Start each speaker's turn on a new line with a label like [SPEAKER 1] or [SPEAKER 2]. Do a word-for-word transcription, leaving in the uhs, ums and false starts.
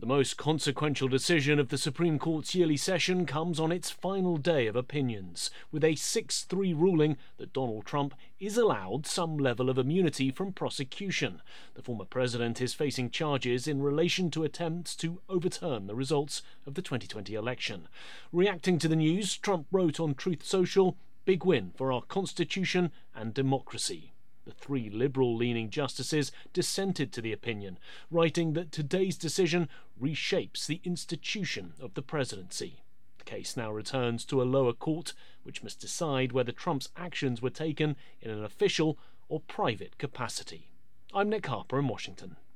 [SPEAKER 1] The most consequential decision of the Supreme Court's yearly session comes on its final day of opinions, with a six three ruling that Donald Trump is allowed some level of immunity from prosecution. The former president is facing charges in relation to attempts to overturn the results of the twenty twenty election. Reacting to the news, Trump wrote on Truth Social, "Big win for our Constitution and democracy." The three liberal-leaning justices dissented to the opinion, writing that today's decision reshapes the institution of the presidency. The case now returns to a lower court, which must decide whether Trump's actions were taken in an official or private capacity. I'm Nick Harper in Washington.